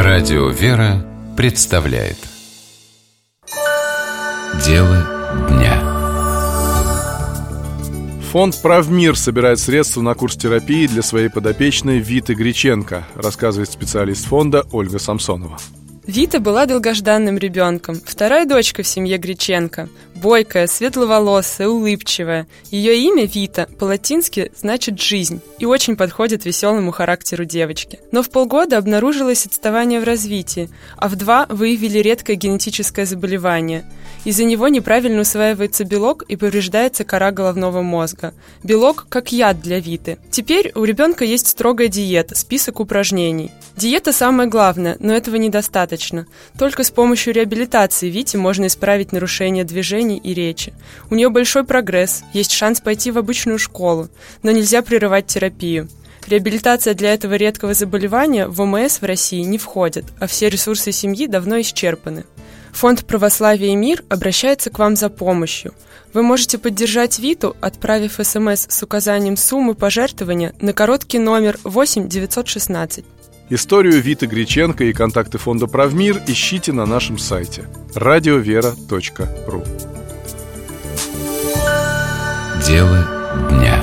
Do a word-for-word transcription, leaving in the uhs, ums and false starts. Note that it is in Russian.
Радио «Вера» представляет Дело дня. Фонд «Правмир» собирает средства на курс терапии для своей подопечной Виты Греченко, рассказывает специалист фонда Ольга Самсонова. Вита была долгожданным ребенком, вторая дочка в семье Греченко. Бойкая, светловолосая, улыбчивая. Ее имя Вита по-латински значит «жизнь» и очень подходит веселому характеру девочки. Но в полгода обнаружилось отставание в развитии, а в два выявили редкое генетическое заболевание. Из-за него неправильно усваивается белок и повреждается кора головного мозга. Белок как яд для Виты. Теперь у ребенка есть строгая диета, список упражнений. Диета самое главное, но этого недостаточно. Только с помощью реабилитации Вите можно исправить нарушения движений и речи. У нее большой прогресс, есть шанс пойти в обычную школу, но нельзя прерывать терапию. Реабилитация для этого редкого заболевания в ОМС в России не входит, а все ресурсы семьи давно исчерпаны. Фонд «Православие и мир» обращается к вам за помощью. Вы можете поддержать Виту, отправив СМС с указанием суммы пожертвования на короткий номер восемь девятьсот шестнадцать. Историю Виты Греченко и контакты фонда «Правмир» ищите на нашем сайте радиовера точка ру. Дело дня.